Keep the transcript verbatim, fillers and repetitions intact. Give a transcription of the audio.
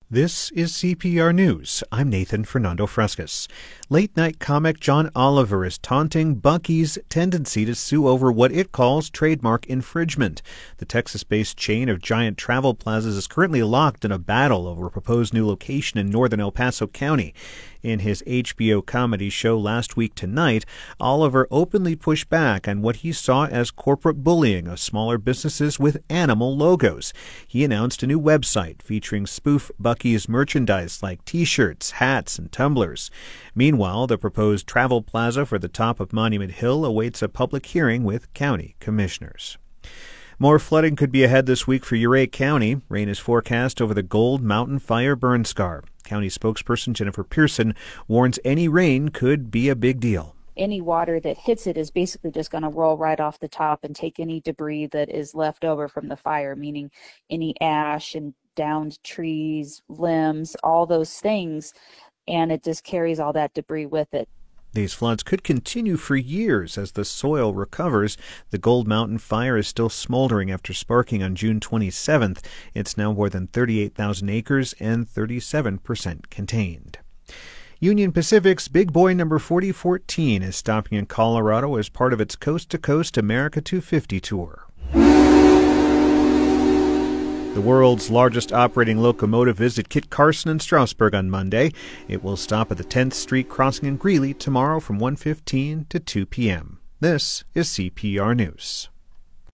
This is C P R News. I'm Nathan Fernando Frescas. Late-night comic John Oliver is taunting Buc-ee's tendency to sue over what it calls trademark infringement. The Texas-based chain of giant travel plazas is currently locked in a battle over a proposed new location in northern El Paso County. In his H B O comedy show Last Week Tonight, Oliver openly pushed back on what he saw as corporate bullying of smaller businesses with animal logos. He announced a new website featuring spoof Buc-ee's merchandise like T-shirts, hats, and tumblers. Meanwhile, the proposed travel plaza for the top of Monument Hill awaits a public hearing with county commissioners. More flooding could be ahead this week for Ouray County. Rain is forecast over the Gold Mountain fire burn scar. County spokesperson Jennifer Pearson warns any rain could be a big deal. Any water that hits it is basically just going to roll right off the top and take any debris that is left over from the fire, meaning any ash and downed trees, limbs, all those things, and it just carries all that debris with it. These floods could continue for years as the soil recovers. The Gold Mountain fire is still smoldering after sparking on June twenty-seventh. It's now more than thirty-eight thousand acres and thirty-seven percent contained. Union Pacific's Big Boy number forty fourteen is stopping in Colorado as part of its Coast to Coast America two fifty tour. The world's largest operating locomotive visited Kit Carson in Strasburg on Monday. It will stop at the tenth Street crossing in Greeley tomorrow from one fifteen to two p.m. This is C P R News.